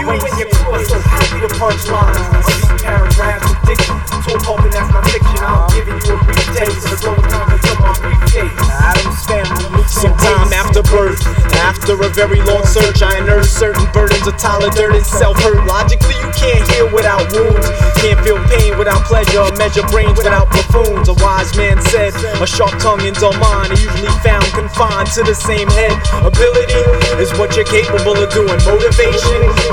ways to get caught, so happy to punchlines. I speak paragraphs of diction, so I'm hoping that's not fiction. I'm giving you a brief taste of the contents of my briefcase. Adam's family. Sometime after birth, after a very long search, I unearthed certain burdens of Tyler Durden self-hurt. Logically, you can't heal without wounds, can't feel pain without pleasure, or measure brains without buffoons. A wise man said, a sharp tongue and dull mind are usually found confined to the same head. Ability is what you're capable of doing. Motivation